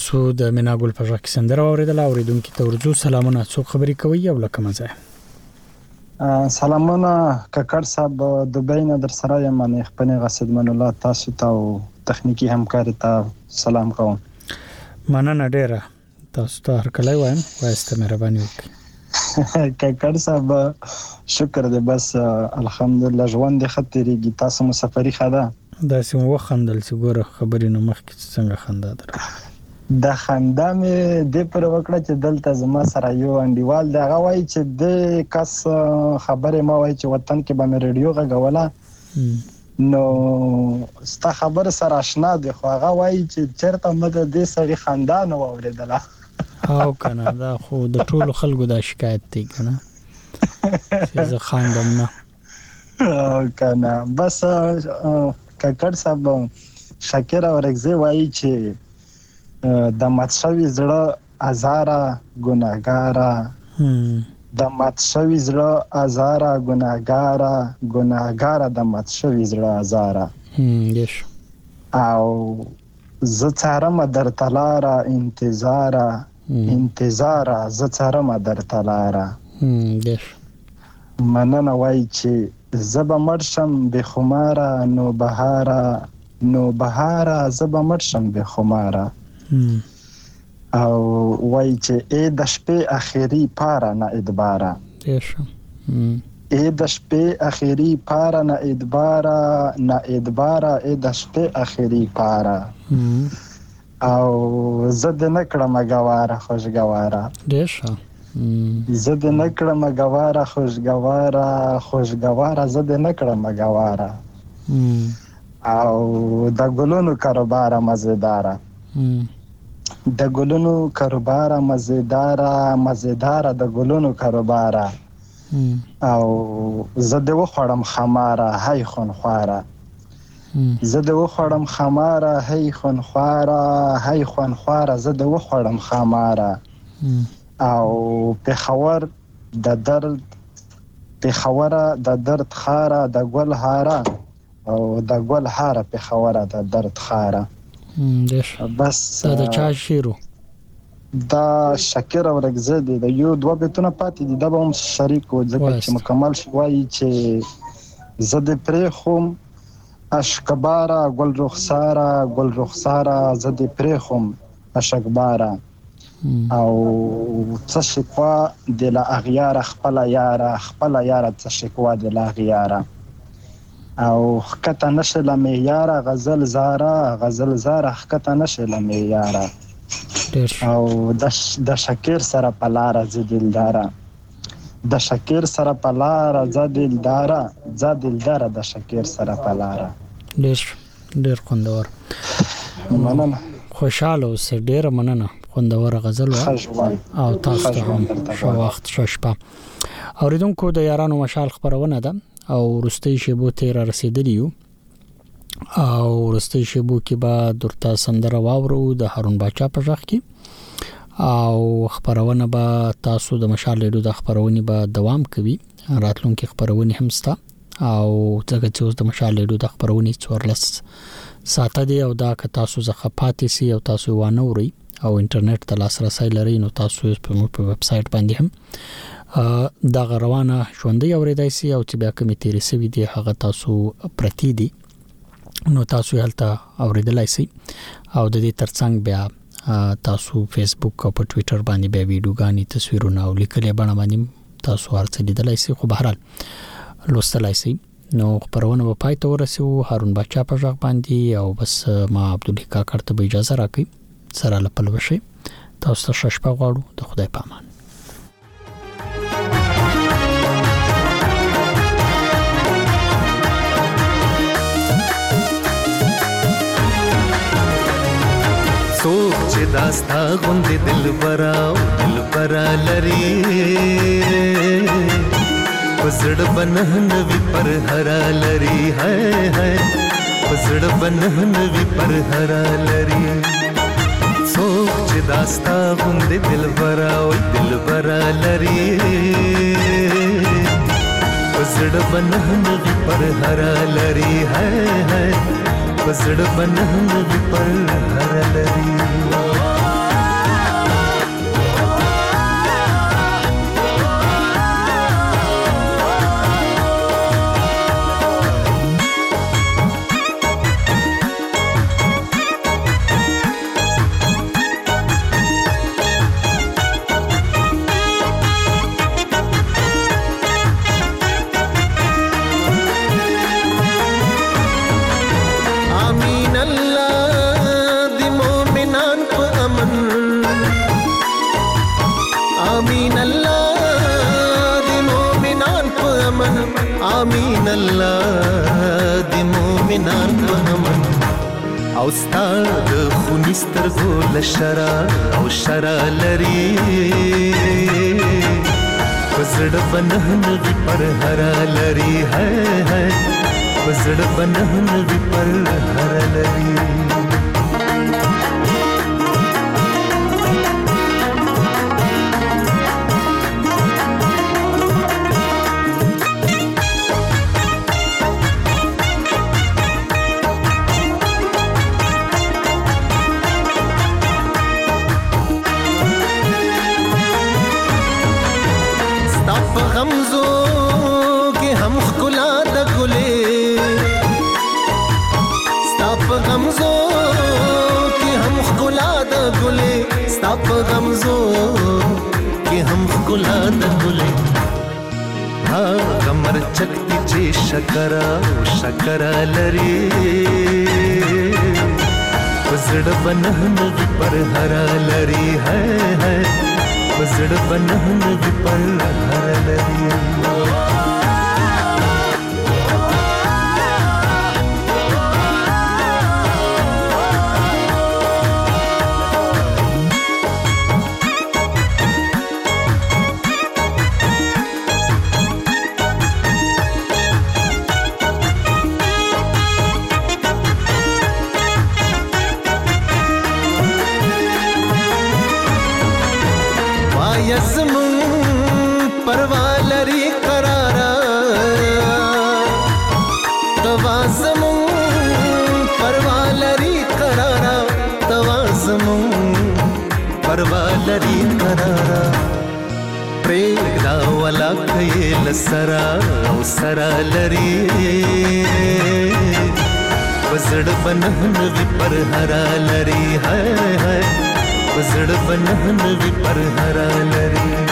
تاسو د مناګل په ځای کې سندره اوریدل اوریدونکو ته ورجو سلامونه څو خبرې کوي او لکه مزه سلامونه ککړ صاحب دوبۍ نه در سره یم نه خپل غسد من الله تاسو ته او تخنیکی همکاري ته سلام کوم مننه ډیره تاسو ته هر کله وایم وایسته مهرباني وکړئ ککړ صاحب شکر دې بس الحمدلله ژوند خطرېږي تاسو مسافري خاله دا سیمه وخندل چې ګوره خبرې نو مخکې څنګه خندا در د خندا مې د پر وکړه چې دلته زما سره یو انډیوال دا غوي چې د کس خبره ما وای چې وطن کې به مې ریډیو غوړه نو ستا خبر سره آشنا دی خو هغه وای چې چیرته مده د سړي خندا نه اوریدله او کنه دا خو د ټولو خلکو دا شکایت دی کنه چې زه خاندم نه او کنه بس ککړ صاحب شاکر اورګزی وایي چې د ماتشوي زړه ازاره ګناګاره د ماتشوي زړه ازاره ګناګاره ګناګاره د ماتشوي زړه ازاره دیش او زه څارم در تلاره انتظاره انتظاره زه څارم در تلاره دیش مننه وایي چې زبا مرشم به خماره نو بهاره نو بهاره زبا مرشم به خماره او وای چې ای د شپې اخیری پاره نه ادباره دیشم ای د شپې اخیری پاره نه ادباره نه ادباره ای د شپې اخیری پاره او زد نکړه مګواره خوشګواره دیشم زد نکړه مګواره خوشګواره خوشګواره زد نکړه مګواره او د ګلونو کاروبار مزیدار د ګلونو کاروبار مزیدار مزیدار د ګلونو کاروبار او زد وخړم خماره هاي خون خواره زد وخړم خماره هاي خون خواره هاي خون خواره زد وخړم خماره او پېښور د درد پېښور د درد خاره د ګل هاره او د ګل هاره پېښور د درد خاره دیش بس دا چا شیرو دا شکر اورګزی دی د یو دوه بیتونه پاتې دي دا به هم شریک و ځکه چې مکمل شوی چې زد پرې خوم اشکباره ګل رخساره ګل رخساره زد پرې خوم اشکباره او څه شکوا د لا اغیار خپل یار خپل یار څه شکوا د لا اغیار او خکته نشله معیار غزل زارا غزل زارا خکته نشله معیار او د د شکر سره پلار ز دلدار د شکر سره پلار ز دلدار ز دلدار د شکر سره پلار ډیر ډیر خوندور مننه خوشاله اوسه ډیر مننه خوندور غزل او تاسو ته هم شو وخت شو شپه اوریدونکو د یارانو مشال خبرونه ده او ورستي شیبو تیر رسیدلی او ورستي شیبو کې با درته سندره واورو د هارون باچا په ځخ کې او خبرونه به تاسو د مشال لیدو د خبرونه به دوام کوي راتلونکي خبرونه هم ستا او څنګه چې اوس د مشال لیدو د خبرونه څورلس ساته دی او دا که تاسو زخه پاتې سي او تاسو وانه وري او انټرنیټ ته لاسرسي لري نو تاسو په مو په ویب سټ باندې هم دا غروانه ژوندۍ اوریدای سي او چې بیا کومې تیرې سوي دي هغه تاسو پرتی دي نو تاسو هلته اوریدلای سي او د دې ترڅنګ بیا تاسو فیسبوک او په ټوئیټر باندې بیا ویډیوګانی تصویرونه او لیکلې باندې باندې تاسو ورته لیدلای سي خو بهرحال لوستلای سي نو خبرونه په پای ته ورسېو هارون باچا په ځخ باندې او بس ما عبدالحق کاکړ ته اجازه راکړي سره لپل وشي تاسو ته شپه غواړو د خدای پامان سوچ چې داستا غوندې دل براو دل برا لري پسړ بنه نوی پر هرا لري هاي هاي پسړ بنه نوی پر هرا لري سوچ چې داستا غوندې دل براو دل برا لري پسړ بنه نوی پر هرا لري هاي هاي پسړ بنه نوی پر هرا لري آمین الله د مؤمنان په امن او ستاد خونی سترګو لشرا او شرا لري پزړ بنهن وی پر هرا لري ہے ہے پزړ بنهن وی پر هرا لري په غمزو کې هم ښکلا د ګلې هغه مرچکتي چې شکره او شکره لري په زړه بنهن وي پر هره لري ہے ہے په زړه بنهن وي پر هره لري परवालरी करारा तवाज़मूं परवालरी करारा तवाज़मूं परवालरी करारा प्रेगदा वाला कये लसरा ओ सरा लरी वज़ड़ बनहन वि पर हरा लरी है है वज़ड़ बनहन वि पर हरा लरी